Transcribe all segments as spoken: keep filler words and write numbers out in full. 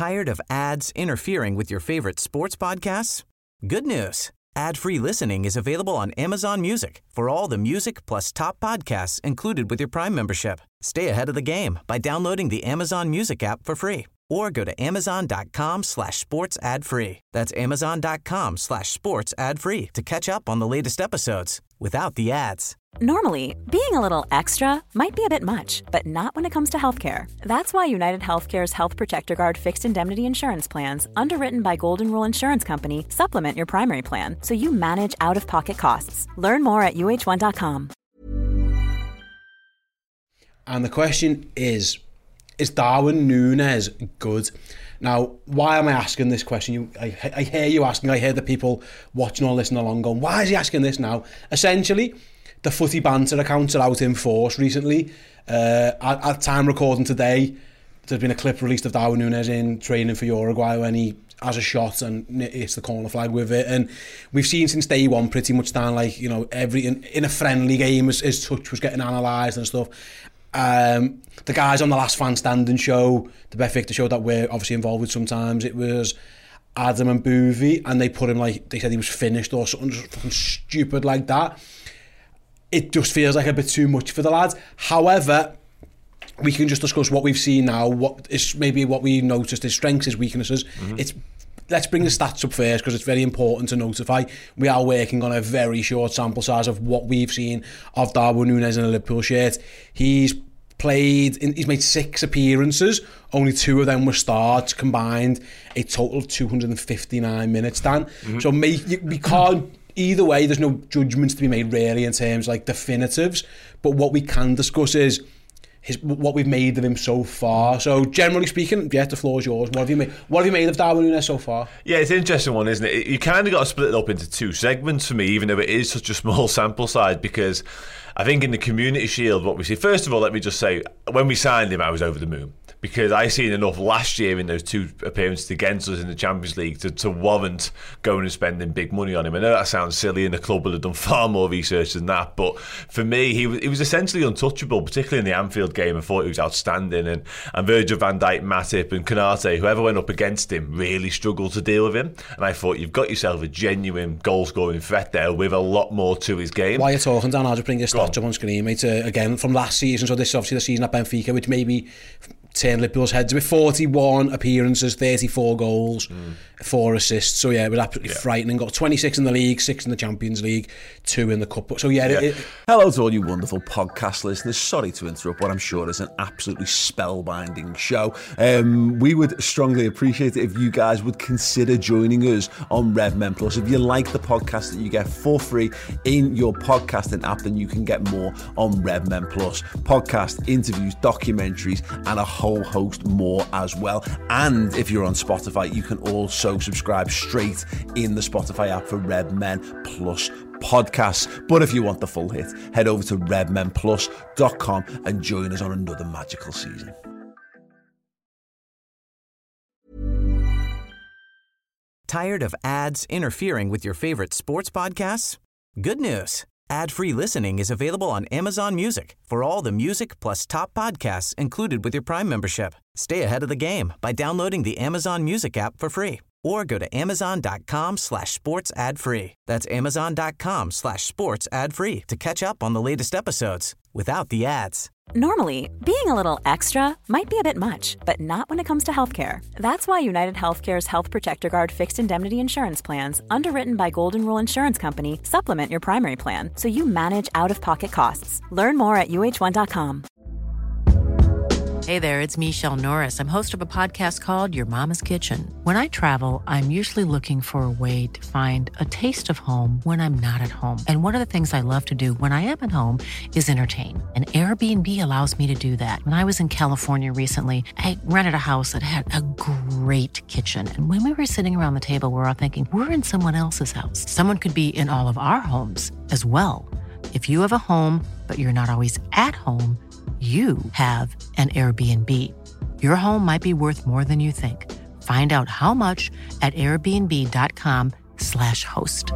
Tired of ads interfering with your favorite sports podcasts? Good news. Ad-free listening is available on Amazon Music for all the music plus top podcasts included with your Prime membership. Stay ahead of the game by downloading the Amazon Music app for free or go to amazon.com slash sports ad free. That's amazon.com slash sports ad free to catch up on the latest episodes without the ads. Normally, being a little extra might be a bit much, but not when it comes to healthcare. That's why United Healthcare's Health Protector Guard fixed indemnity insurance plans, underwritten by Golden Rule Insurance Company, supplement your primary plan so you manage out-of-pocket costs. Learn more at U H one dot com. And the question is, is Darwin Núñez good? Now, why am I asking this question? You, I, I hear you asking, I hear the people watching or listening along going, why is he asking this now? Essentially, the footy banter accounts are out in force recently. Uh, at, at time recording today, there's been a clip released of Darwin Núñez in training for Uruguay when he has a shot and hits the corner flag with it. And we've seen since day one pretty much down like, you know, every in, in a friendly game his, his touch was getting analysed and stuff. Um, the guys on the last fan standing show, the Bet Victor show that we're obviously involved with sometimes, it was Adam and Boovy, and they put him like, they said he was finished or something just fucking stupid like that. It just feels like a bit too much for the lads. However, we can just discuss what we've seen now, what is maybe what we noticed, his strengths, his weaknesses. Mm-hmm. It's Let's bring the stats up first because it's very important to notify. We are working on a very short sample size of what we've seen of Darwin Núñez in a Liverpool shirt. He's played, in, he's made six appearances, only two of them were starts, combined a total of two hundred fifty-nine minutes, Dan. Mm-hmm. So make, we can't, either way, there's no judgments to be made really in terms like definitives, but what we can discuss is his, what we've made of him so far. So generally speaking, yeah, the floor is yours. What have you made? What have you made of Darwin Núñez so far? Yeah, it's an interesting one, isn't it? You kind of got to split it up into two segments for me, even though it is such a small sample size, because I think in the Community Shield, what we see, first of all, let me just say, when we signed him, I was over the moon. Because I seen enough last year in those two appearances against us in the Champions League to, to warrant going and spending big money on him. I know that sounds silly, and the club would have done far more research than that. But for me, he was, he was essentially untouchable, particularly in the Anfield game. I thought he was outstanding. And, and Virgil van Dijk, Matip and Konate, whoever went up against him, really struggled to deal with him. And I thought, you've got yourself a genuine goal-scoring threat there with a lot more to his game. While you're talking, Dan, I'll just bring your stats up on screen, mate. Uh, again, from last season, so this is obviously the season at Benfica, which maybe turned Liverpool's heads with forty-one appearances, thirty-four goals, mm. four assists. So yeah, it was absolutely yeah. frightening. Got twenty-six in the league, six in the Champions League, two in the Cup. So yeah, yeah. It, it, hello to all you wonderful podcast listeners. Sorry to interrupt what I'm sure is an absolutely spellbinding show. Um, we would strongly appreciate it if you guys would consider joining us on RevMen Plus. If you like the podcast that you get for free in your podcasting app, then you can get more on RevMen Plus. Podcast, interviews, documentaries, and a whole host more as well. And if you're on Spotify, you can also subscribe straight in the Spotify app for RevMen Plus podcasts. But if you want the full hit, head over to rev men plus dot com and join us on another magical season. Tired of ads interfering with your favorite sports podcasts? Good news. Ad-free listening is available on Amazon Music for all the music plus top podcasts included with your Prime membership. Stay ahead of the game by downloading the Amazon Music app for free or go to amazon.com slash sports ad free. That's amazon.com slash sports ad free to catch up on the latest episodes without the ads. Normally, being a little extra might be a bit much, but not when it comes to healthcare. That's why United Healthcare's Health Protector Guard fixed indemnity insurance plans, underwritten by Golden Rule Insurance Company, supplement your primary plan so you manage out-of-pocket costs. Learn more at U H one dot com. Hey there, it's Michelle Norris. I'm host of a podcast called Your Mama's Kitchen. When I travel, I'm usually looking for a way to find a taste of home when I'm not at home. And one of the things I love to do when I am at home is entertain. And Airbnb allows me to do that. When I was in California recently, I rented a house that had a great kitchen. And when we were sitting around the table, we were all thinking, we're in someone else's house. Someone could be in all of our homes as well. If you have a home, but you're not always at home, you have an Airbnb. Your home might be worth more than you think. Find out how much at airbnb.com slash host.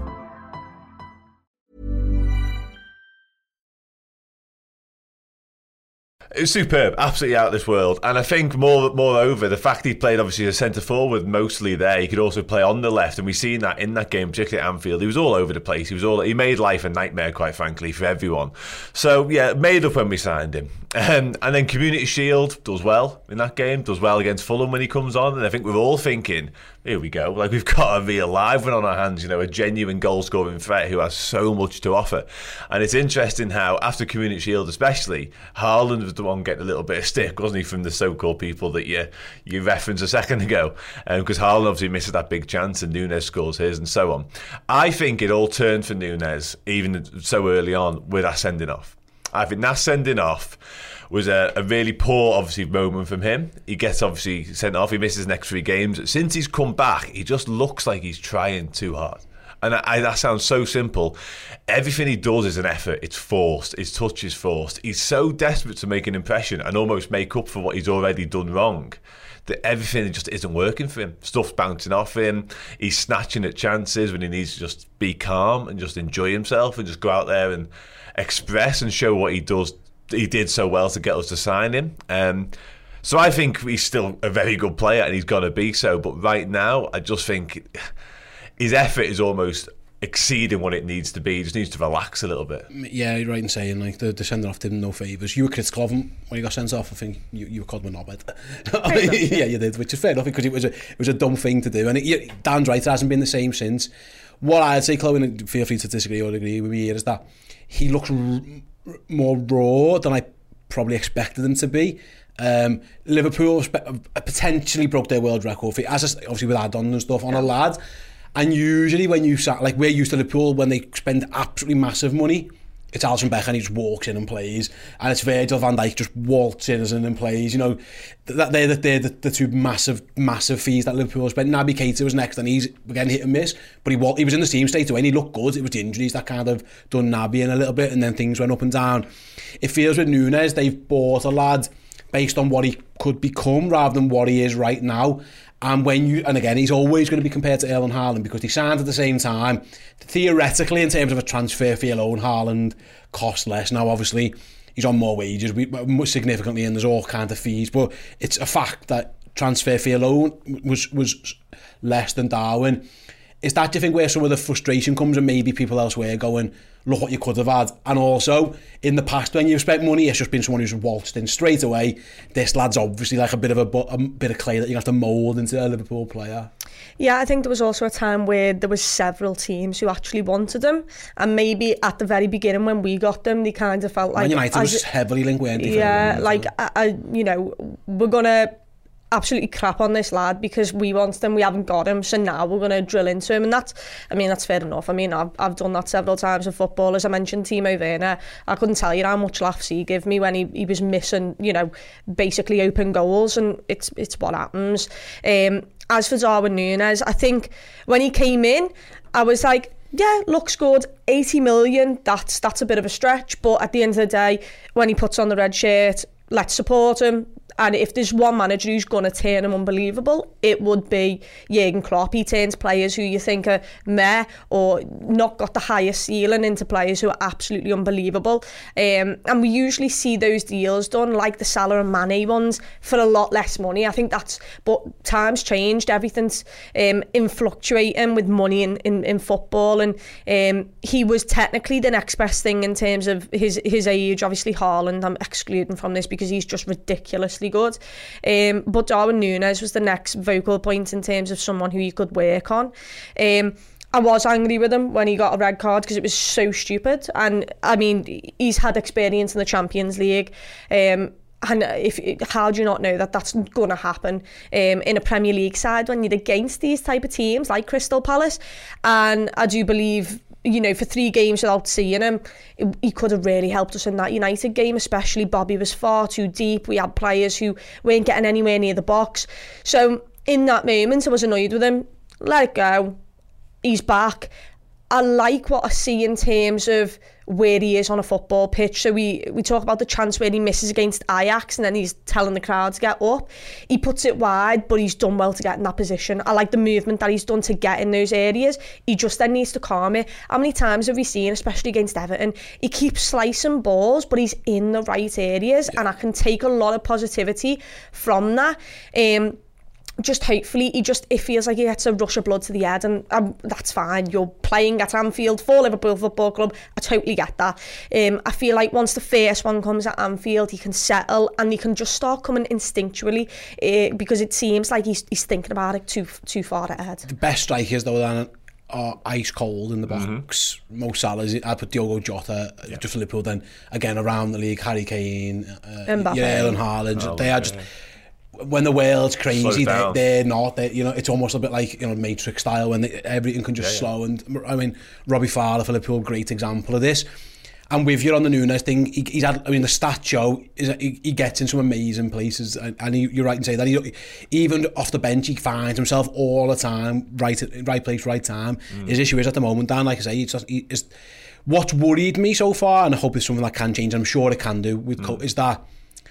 It was superb, absolutely out of this world. And I think more moreover, the fact he played obviously as centre forward mostly there, he could also play on the left, and we've seen that in that game, particularly at Anfield. He was all over the place. He was all he made life a nightmare, quite frankly, for everyone. So yeah, made up when we signed him. Um, and then Community Shield does well in that game, does well against Fulham when he comes on, and I think we're all thinking, here we go, like we've got a real live one on our hands, you know, a genuine goal scoring threat who has so much to offer. And it's interesting how after Community Shield especially, Haaland was the one getting a little bit of stick, wasn't he, from the so-called people that you you referenced a second ago, because um, Haaland obviously misses that big chance and Núñez scores his and so on. I think it all turned for Núñez even so early on with that sending off. I think that sending off was a, a really poor, obviously, moment from him. He gets obviously sent off. He misses his next three games. Since he's come back, he just looks like he's trying too hard. And I, I, that sounds so simple. Everything he does is an effort. It's forced. His touch is forced. He's so desperate to make an impression and almost make up for what he's already done wrong that everything just isn't working for him. Stuff's bouncing off him. He's snatching at chances when he needs to just be calm and just enjoy himself and just go out there and express and show what he does. He did so well to get us to sign him. Um, so I think he's still a very good player and he's going to be so. But right now, I just think his effort is almost exceeding what it needs to be. He just needs to relax a little bit. Yeah, you're right in saying like the, the sending off did him no favours. You were critical of him when he got sent off. I think you, you were called him a knobhead. Yeah, you did, which is fair enough because it was a it was a dumb thing to do. And it, Dan's right, it hasn't been the same since. What I'd say, Chloe, and feel free to disagree or agree with me here, is that he looks r- more raw than I probably expected him to be. Um, Liverpool potentially broke their world record, as obviously with add-ons and stuff on a lad. And usually when you sat, like we're used to Liverpool, when they spend absolutely massive money, it's Alisson Becker and he just walks in and plays, and it's Virgil van Dijk just waltzes in and plays. You know, that they're the, they're the, the two massive, massive fees that Liverpool spent. Naby Keita was next, and he's again hit and miss, but he he was in the team straight away and he looked good. It was the injuries that kind of done Naby in a little bit, and then things went up and down. It feels with Núñez, they've bought a lad based on what he could become rather than what he is right now. And when you, and again, he's always going to be compared to Erling Haaland because they signed at the same time. Theoretically, in terms of a transfer fee alone, Haaland costs less. Now, obviously, he's on more wages, more significantly, and there's all kinds of fees. But it's a fact that transfer fee alone was was less than Darwin. Is that, do you think, where some of the frustration comes, and maybe people elsewhere going, look what you could have had? And also, in the past, when you've spent money, it's just been someone who's waltzed in straight away. This lad's obviously like a bit of a, a bit of clay that you have to mould into a Liverpool player. Yeah, I think there was also a time where there was several teams who actually wanted him, and maybe at the very beginning when we got them, they kind of felt like... Man United was heavily linked, weren't they? Yeah, like, I, I, you know, we're going to absolutely crap on this lad because we want him, we haven't got him, so now we're going to drill into him. And that's, I mean, that's fair enough. I mean, I've, I've done that several times with football. As I mentioned, Timo Werner, I couldn't tell you how much laughs he gave me when he, he was missing, you know, basically open goals, and it's it's what happens. Um, as for Darwin Núñez, I think when he came in, I was like, yeah, looks good, eighty million, that's that's a bit of a stretch, but at the end of the day, when he puts on the red shirt, let's support him. And if there's one manager who's going to turn him unbelievable, it would be Jurgen Klopp. He turns players who you think are meh or not got the highest ceiling into players who are absolutely unbelievable. Um, and we usually see those deals done, like the Salah and Mane ones, for a lot less money. I think that's... But times changed. Everything's um, in fluctuating with money in, in, in football. And um, he was technically the next best thing in terms of his, his age. Obviously, Haaland, I'm excluding from this because he's just ridiculously good. Um, but Darwin Núñez was the next vocal point in terms of someone who you could work on. Um, I was angry with him when he got a red card because it was so stupid. And I mean, he's had experience in the Champions League. Um, and if how do you not know that that's going to happen um, in a Premier League side when you're against these type of teams like Crystal Palace? And I do believe, you know, for three games without seeing him, he could have really helped us in that United game, especially Bobby was far too deep. We had players who weren't getting anywhere near the box. So in that moment, I was annoyed with him. Let it go. He's back. I like what I see in terms of where he is on a football pitch. So we, we talk about the chance where he misses against Ajax and then he's telling the crowd to get up. He puts it wide, but he's done well to get in that position. I like the movement that he's done to get in those areas. He just then needs to calm it. How many times have we seen, especially against Everton, he keeps slicing balls, but he's in the right areas, and I can take a lot of positivity from that. Um, just hopefully he just it feels like he gets a rush of blood to the head, and um, that's fine. You're playing at Anfield for Liverpool Football Club. I totally get that. um, I feel like once the first one comes at Anfield, he can settle and he can just start coming instinctually, uh, because it seems like he's, he's thinking about it too too far ahead. The best strikers though then are ice cold in the box. mm-hmm. Mo Salah's, I put Diogo Jota yeah. just for Liverpool, then again around the league, Harry Kane, uh, Erling Haaland, oh, they are just yeah. when the world's crazy, they, they're not. They, you know, it's almost a bit like, you know, Matrix style when they, everything can just yeah, slow. Yeah. And I mean, Robbie Fowler for Liverpool, great example of this. And with you on the Núñez thing, he, he's had. I mean, the stat show is he, he gets in some amazing places, and, and he, you're right in saying that. He, even off the bench, he finds himself all the time, right, right place, right time. Mm. His issue is at the moment, Dan, like I say, it's just, he, it's, what's worried me so far, and I hope it's something that can change. I'm sure it can do with mm. is that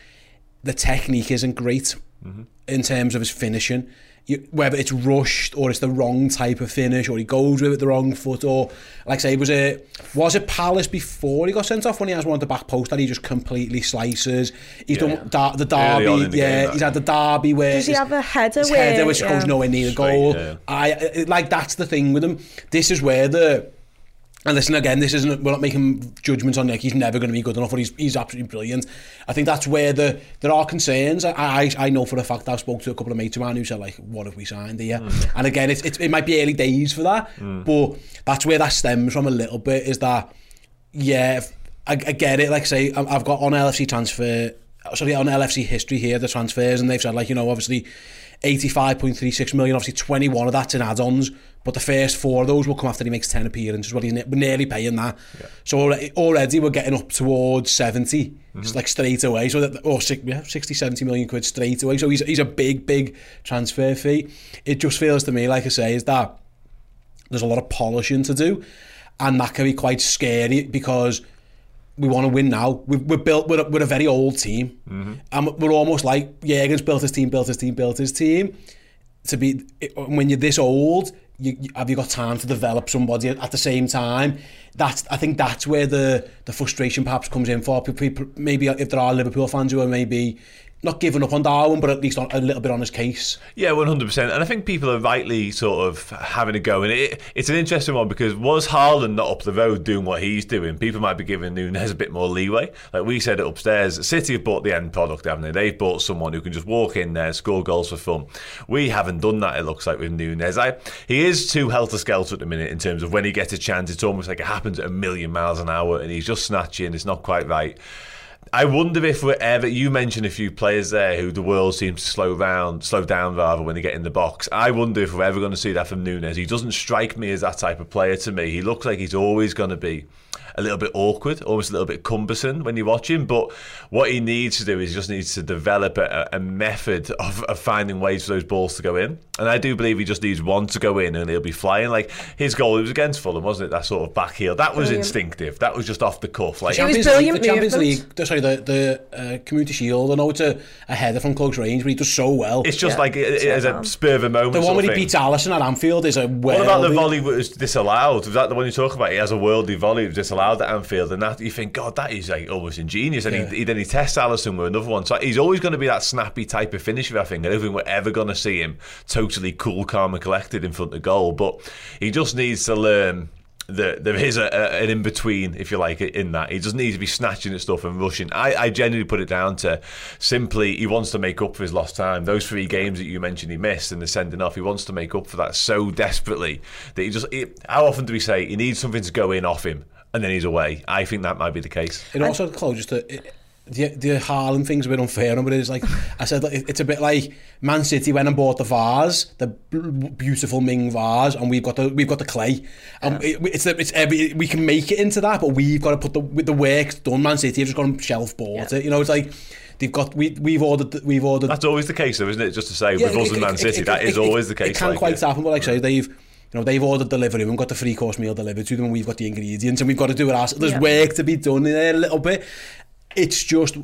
the technique isn't great. Mm-hmm. In terms of his finishing, you, whether it's rushed or it's the wrong type of finish, or he goes with it the wrong foot, or like I say, was it was it Palace before he got sent off when he has one at the back post that he just completely slices. He's yeah. done da- the derby, the yeah. Game, he's had the derby where does he have a header? His where, header which yeah. goes nowhere near the goal. Yeah. I like that's the thing with him. This is where the. And listen, again, this isn't, we're not making judgments on Nick. He's never going to be good enough, but he's, he's absolutely brilliant. I think that's where the there are concerns. I, I I know for a fact I've spoke to a couple of mates of mine who said, like, what have we signed here? Mm. And again, it, it, it might be early days for that, mm. but that's where that stems from a little bit, is that, yeah, I, I get it. Like I say, I've got on L F C transfer, sorry, on L F C history here, the transfers, and they've said, like, you know, obviously, eighty-five point three six million, obviously twenty-one of that's in add-ons, but the first four of those will come after he makes ten appearances. Well, he's ne- we're nearly paying that. Yeah. So already, already we're getting up towards seventy, mm-hmm. just like straight away. So that, or yeah, sixty, seventy million quid straight away. So he's, he's a big, big transfer fee. It just feels to me, like I say, is that there's a lot of polishing to do, and that can be quite scary because we want to win now. We've, we're built. We're a, we're a very old team, mm-hmm. and we're almost like Jurgen's built his team, built his team, built his team. To be when you're this old, you, you, have you got time to develop somebody at the same time? That's I think that's where the the frustration perhaps comes in for people. Maybe if there are Liverpool fans who are maybe not giving up on Darwin, but at least on, a little bit on his case. Yeah, one hundred percent. And I think people are rightly sort of having a go. And it, it's an interesting one because was Haaland not up the road doing what he's doing? People might be giving Núñez a bit more leeway. Like we said it upstairs, City have bought the end product, haven't they? They've bought someone who can just walk in there, score goals for fun. We haven't done that, it looks like, with Núñez. I, he is too helter-skelter at the minute in terms of when he gets a chance. It's almost like it happens at a million miles an hour and he's just snatching. It's not quite right. I wonder if we're ever. You mentioned a few players there who the world seems to slow down, slow down rather when they get in the box. I wonder if we're ever going to see that from Núñez. He doesn't strike me as that type of player to me. He looks like he's always going to be a little bit awkward, almost a little bit cumbersome when you watch him. But what he needs to do is he just needs to develop a, a method of, of finding ways for those balls to go in. And I do believe he just needs one to go in and he'll be flying. Like his goal, it was against Fulham, wasn't it? That sort of back heel. That was brilliant. Instinctive. That was just off the cuff. Like it was brilliant. The Champions League, sorry, the, the uh, Community Shield, I know it's a, a header from close range, but he does so well. It's just yeah, like it, it, as a spur of a moment. The one where he thing. beats Alisson at Anfield is a worldly. What about the volley that was disallowed? Was that the one you talk about? He has a worldly volley that was disallowed at Anfield, and that you think, God, that is like almost ingenious. And yeah. he, he, then he tests Alisson with another one. So he's always going to be that snappy type of finisher, I think. I don't think we're ever going to see him totally cool, calm and collected in front of goal. But he just needs to learn that there is a, a, an in-between, if you like, in that. He doesn't need to be snatching at stuff and rushing. I, I genuinely put it down to simply he wants to make up for his lost time. Those three games that you mentioned he missed and the sending off, he wants to make up for that so desperately that he just... He, how often do we say he needs something to go in off him and then he's away? I think that might be the case. It also closes to... It, The, the Haaland thing's a bit unfair, but it's like I said, it's a bit like Man City went and bought the vase, the beautiful Ming vase, and we've got the we've got the clay, and yeah. it, it's it's every, we can make it into that, but we've got to put the with the work done. Man City have just gone and shelf bought yeah. it, you know. It's like they've got we we've ordered we've ordered. That's always the case, though, isn't it? Just to say, yeah, with us and Man City, it, it, that it, is it, always the case. It can like quite it. happen, but like I say, they've. You know, they've ordered delivery and got the three course meal delivered to them, and we've got the ingredients, and we've got to do it ourselves. There's yeah. work to be done in there a little bit. It's just,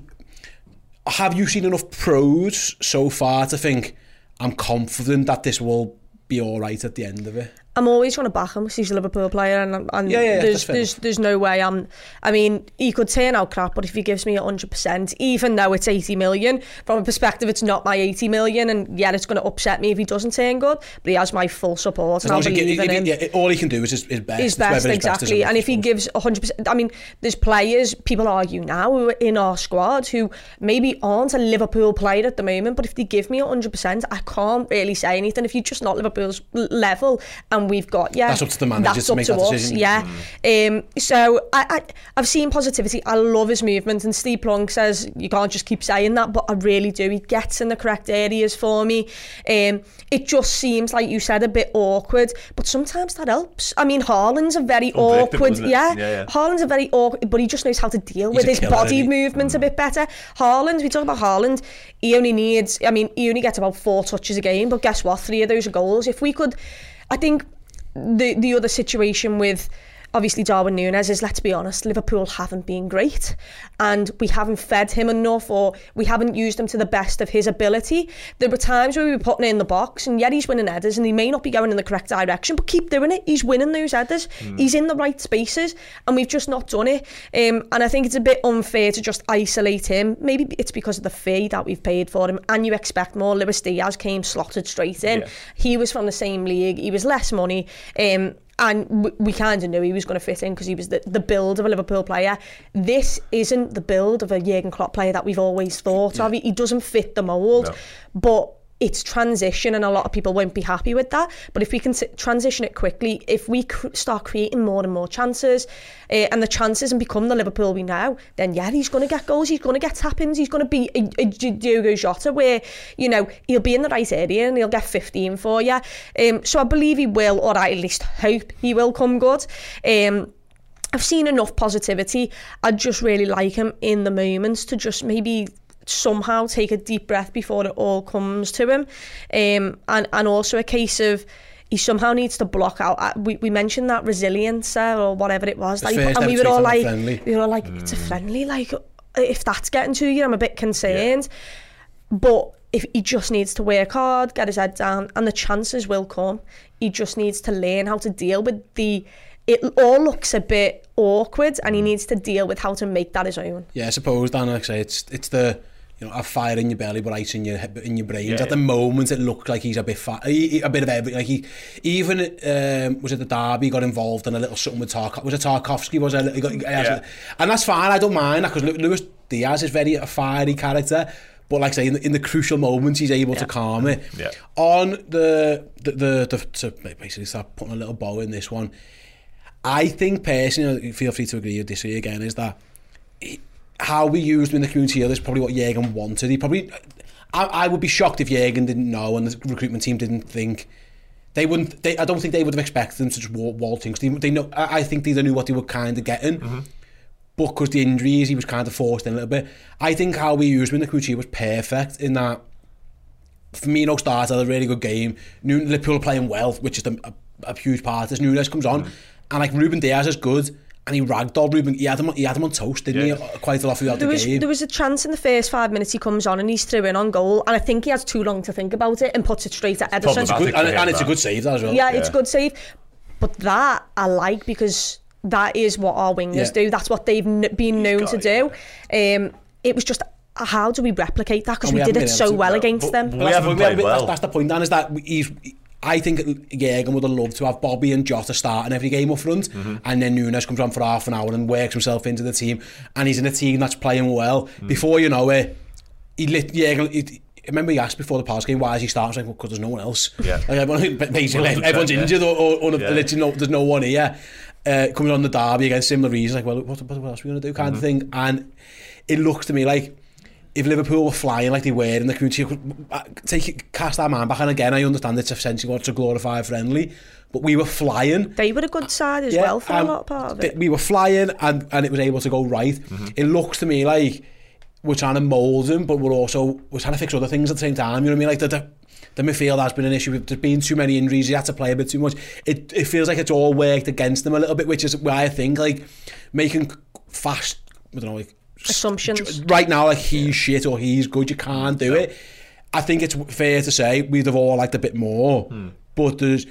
have you seen enough pros so far to think, I'm confident that this will be all right at the end of it? I'm always going to back him because he's a Liverpool player, and, and yeah, yeah, there's there's there's no way I'm. I mean, he could turn out crap, but if he gives me one hundred percent, even though it's eighty million, from a perspective, it's not my eighty million, and yeah, it's going to upset me if he doesn't turn good. But he has my full support, and I believe he, in him. Yeah, all he can do is his, his best. His best, exactly. Best and if he gives one hundred percent, I mean, there's players, people argue now, who are in our squad who maybe aren't a Liverpool player at the moment, but if they give me one hundred percent, I can't really say anything. If you're just not Liverpool's level, and we've got, yeah, that's up to the manager that's to up make to that us, decision. yeah. Mm. Um, so I, I, I've seen positivity. I love his movement, and Steve Plunk says you can't just keep saying that, but I really do. He gets in the correct areas for me. Um, it just seems, like you said, a bit awkward, but sometimes that helps. I mean, Haaland's a very awkward, yeah. yeah, yeah. Haaland's a very awkward, but he just knows how to deal He's with his killer, body movement mm. a bit better. Haaland, we talk about Haaland, he only needs, I mean, he only gets about four touches a game, but guess what? Three of those are goals. If we could, I think. The the other situation with obviously Darwin Núñez is, let's be honest, Liverpool haven't been great, and we haven't fed him enough, or we haven't used him to the best of his ability. There were times where we were putting it in the box, and yeah, he's winning headers, and he may not be going in the correct direction, but keep doing it. He's winning those headers. Mm. He's in the right spaces, and we've just not done it. Um, and I think it's a bit unfair to just isolate him. Maybe it's because of the fee that we've paid for him, and you expect more. Luis Diaz came slotted straight in. Yeah. He was from the same league. He was less money. Um, And we kind of knew he was going to fit in because he was the, the build of a Liverpool player. This isn't the build of a Jurgen Klopp player that we've always thought yeah. of. He doesn't fit the mould. No. But it's transition, and a lot of people won't be happy with that. But if we can transition it quickly, if we cr- start creating more and more chances, uh, and the chances and become the Liverpool we know, then yeah, he's going to get goals, he's going to get tap-ins, he's going to be a, a Diogo Jota, where, you know, he'll be in the right area and he'll get fifteen for you. Um, so I believe he will, or I at least hope he will come good. Um, I've seen enough positivity. I just really like him in the moments to just maybe somehow take a deep breath before it all comes to him, um, and and also a case of he somehow needs to block out. Uh, we we mentioned that resilience uh, or whatever it was, like, and we were all like, friendly. we were all like, mm. it's a friendly. Like, if that's getting to you, I'm a bit concerned. Yeah. But if he just needs to work hard, get his head down, and the chances will come. He just needs to learn how to deal with the. It all looks a bit awkward, and he needs to deal with how to make that his own. Yeah, I suppose, Dan, like I say, it's it's the, you know, have fire in your belly but ice in your in your brains. Yeah, At the yeah. moment, it looked like he's a bit fat, he, a bit of everything. Like he, even um, was it the derby, he got involved in a little something with Tarkowski. Was it Tarkowski? Was it? He got, he yeah. And that's fine. I don't mind that, because Luis Diaz is very a fiery character. But like I say, in the, in the crucial moments, he's able yeah. to calm it. Yeah. On the the, the the to basically start putting a little bow in this one, I think personally, feel free to agree or disagree again, is that he, how we used him in the community is probably what Jurgen wanted. He probably, I, I would be shocked if Jurgen didn't know and the recruitment team didn't think. They wouldn't. They, I don't think they would have expected them to just walk, waltz in. They, they know. I, I think they knew what they were kind of getting. Mm-hmm. But because the injuries, he was kind of forced in a little bit. I think how we used him in the community was perfect in that Firmino started a really good game. Liverpool are playing well, which is a, a, a huge part. As Núñez comes on, mm. and like Ruben Diaz is good, and he ragdolled Ruben. He had him, he had him on toast, didn't yeah. he? Quite a lot throughout there the was, game. There was a chance in the first five minutes he comes on and he's through in on goal, and I think he has too long to think about it and puts it straight at Ederson. It's good, and, and it's a good save that as well. Yeah, yeah, it's a good save. But that I like, because that is what our wingers yeah. do. That's what they've n- been known to do. Um, it was just, how do we replicate that? Because we, we did it so well against but, them. We haven't played well. That's, that's the point, Dan, is that he's... I think Jurgen would have loved to have Bobby and Jota starting every game up front, mm-hmm. and then Núñez comes on for half an hour and works himself into the team, and he's in a team that's playing well. Mm. Before you know it, he lit Jurgen. He, remember he asked before the Palace game, why is he starting? I was like, well, because there's no one else. Yeah. Like, everyone, basically, well, everyone's yeah. injured, or, or, or yeah. literally no, there's no one here. Uh, coming on the derby against similar reasons, like, well, what, what else are we going to do, kind mm-hmm. of thing. And it looks to me like if Liverpool were flying like they were in the community, take cast our mind back, and again I understand it's essentially what's a glorified friendly, but we were flying. They were a good side as yeah, well for a lot part of it. We were flying, and, and it was able to go right. Mm-hmm. It looks to me like we're trying to mould him, but we're also we're trying to fix other things at the same time. You know what I mean? Like the, the the midfield has been an issue. There's been too many injuries. He had to play a bit too much. It it feels like it's all worked against them a little bit, which is why I think like making fast, I don't know, like assumptions right now, like he's shit or he's good. You can't do it. I think it's fair to say we'd have all liked a bit more, hmm. but there's.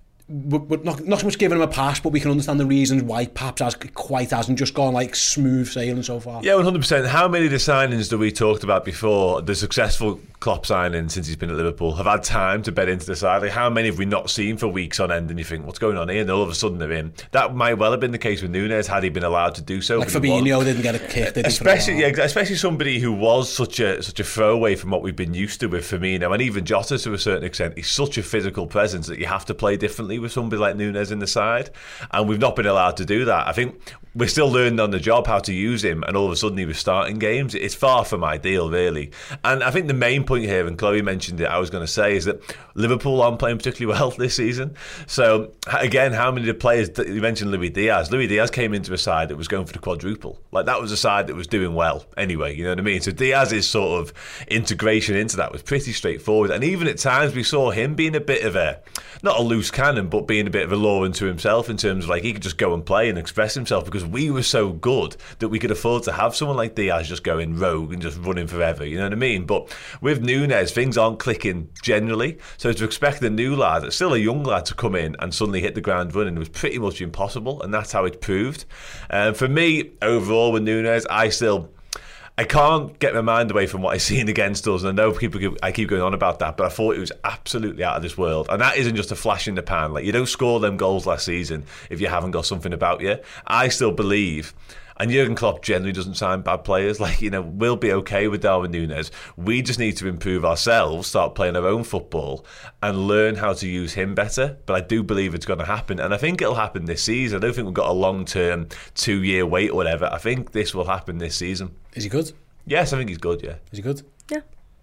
We're not, not so much giving him a pass, but we can understand the reasons why perhaps has quite hasn't just gone like smooth sailing so far. Yeah, one hundred percent. How many of the signings that we talked about before, the successful Klopp signing since he's been at Liverpool, have had time to bed into the side? Like, how many have we not seen for weeks on end? And you think, what's going on here? And all of a sudden they're in. That might well have been the case with Núñez had he been allowed to do so. Like Fabinho didn't get a kick, did he? Especially, yeah, especially somebody who was such a such a throwaway from what we've been used to with Firmino, and even Jota to a certain extent. He's such a physical presence that you have to play differently with somebody like Núñez in the side, and we've not been allowed to do that. I think we're still learning on the job how to use him, and all of a sudden he was starting games. It's far from ideal, really. And I think the main point here, and Chloe mentioned it, I was going to say, is that Liverpool aren't playing particularly well this season. So again, how many of the players, you mentioned Luis Diaz. Luis Diaz came into a side that was going for the quadruple. Like, that was a side that was doing well anyway, you know what I mean? So Diaz's sort of integration into that was pretty straightforward. And even at times we saw him being a bit of a, not a loose cannon, but being a bit of a law unto himself in terms of like he could just go and play and express himself, because we were so good that we could afford to have someone like Diaz just going rogue and just running forever, you know what I mean? But with Núñez, things aren't clicking generally, so to expect the new lad, still a young lad, to come in and suddenly hit the ground running was pretty much impossible, and that's how it proved. Um, for me, overall with Núñez, I still I can't get my mind away from what I've seen against us, and I know people keep, I keep going on about that, but I thought it was absolutely out of this world. And that isn't just a flash in the pan. Like, you don't score them goals last season if you haven't got something about you. I still believe, and Jurgen Klopp generally doesn't sign bad players. Like, you know, we'll be okay with Darwin Núñez. We just need to improve ourselves, start playing our own football, and learn how to use him better. But I do believe it's going to happen, and I think it'll happen this season. I don't think we've got a long-term two-year wait or whatever. I think this will happen this season. Is he good? Yes, I think he's good, yeah. Is he good? Yeah.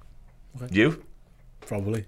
Okay. You? Probably.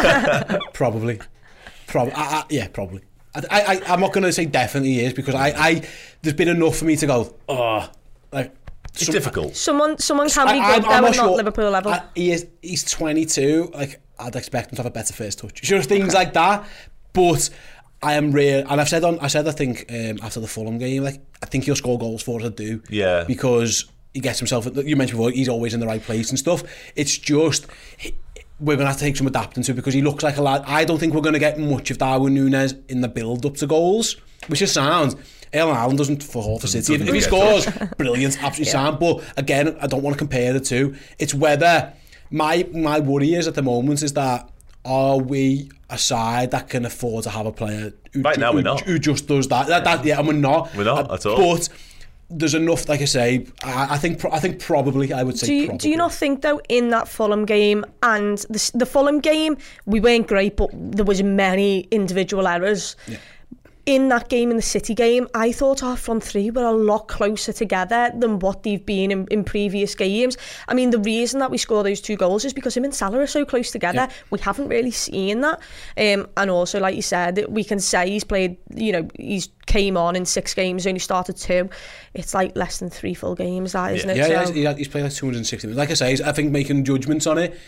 probably. Probably. I, I, yeah, probably. I, I, I'm not going to say definitely he is, because I, I, there's been enough for me to go, oh, like... It's some, difficult. Someone someone can be good, I, though, not, sure. not Liverpool level. I, he is, he's twenty-two, like, I'd expect him to have a better first touch. Sure, things like that, but... I am real, and I've said on. I said I think um, after the Fulham game, like I think he'll score goals for us. I do, yeah, because he gets himself. You mentioned before, he's always in the right place and stuff. It's just he, we're going to have to take some adapting to, because he looks like a lad. I don't think we're going to get much of Darwin Núñez in the build up to goals, which is sound. Erling Haaland doesn't fall for City. If, if he scores, brilliant, absolutely yeah. sound. But again, I don't want to compare the two. It's whether my my worry is at the moment is that. Are we a side that can afford to have a player who, right now who, we're not. who just does that? That, that? Yeah, and we're not. We're not at all. But there's enough, like I say, I, I think I think probably, I would say do you, probably. Do you not think, though, in that Fulham game, and the, the Fulham game, we weren't great, but there was many individual errors. Yeah. In that game, in the City game, I thought our front three were a lot closer together than what they've been in, in previous games. I mean, the reason that we score those two goals is because him and Salah are so close together. Yeah. We haven't really seen that. Um, and also, like you said, we can say he's played, you know, he's came on in six games, only started two. It's like less than three full games, that, isn't yeah. it? Yeah, so, yeah, he's played like two hundred sixty minutes. Like I say, I think making judgments on it,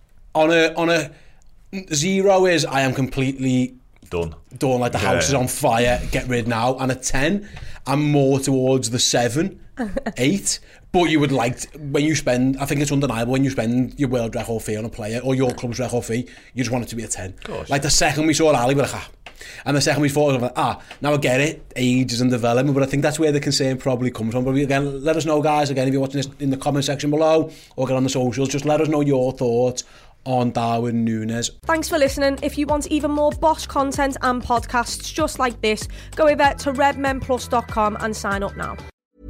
on a, on a zero is I am completely... Done. Done, like the house yeah. is on fire, get rid now. And a ten, I'm more towards the seven, eight. But you would like, to, when you spend, I think it's undeniable, when you spend your world record fee on a player, or your club's record fee, you just want it to be a ten. Like the second we saw Ali, we're like, ah. And the second we thought, I'm like, ah, now I get it, ages and development. But I think that's where the concern probably comes from. But again, let us know, guys, again, if you're watching this in the comment section below, or get on the socials, just let us know your thoughts on Darwin Núñez. Thanks for listening. If you want even more Bosch content and podcasts just like this, go over to red men plus dot com and sign up now.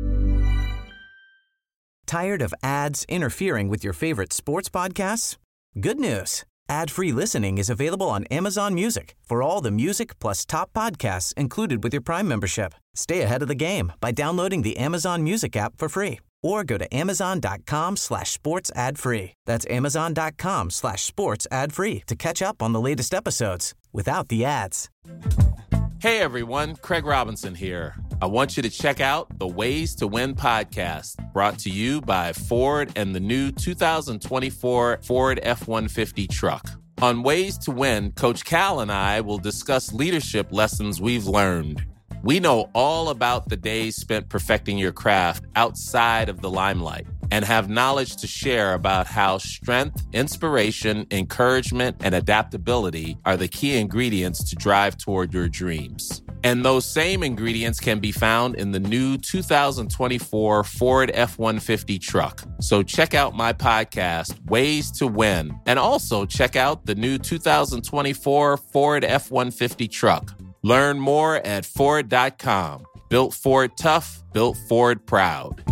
Tired of ads interfering with your favorite sports podcasts? Good news. Ad-free listening is available on Amazon Music for all the music plus top podcasts included with your Prime membership. Stay ahead of the game by downloading the Amazon Music app for free. Or go to amazon.com slash sports ad free. That's amazon.com slash sports ad free to catch up on the latest episodes without the ads. Hey everyone, Craig Robinson here. I want you to check out the Ways to Win podcast, brought to you by Ford and the new two thousand twenty-four Ford F one fifty truck. On Ways to Win, Coach Cal and I will discuss leadership lessons we've learned. We know all about the days spent perfecting your craft outside of the limelight and have knowledge to share about how strength, inspiration, encouragement, and adaptability are the key ingredients to drive toward your dreams. And those same ingredients can be found in the new two thousand twenty-four Ford F one fifty truck. So check out my podcast, Ways to Win, and also check out the new two thousand twenty-four Ford F one fifty truck. Learn more at Ford dot com. Built Ford tough, built Ford proud.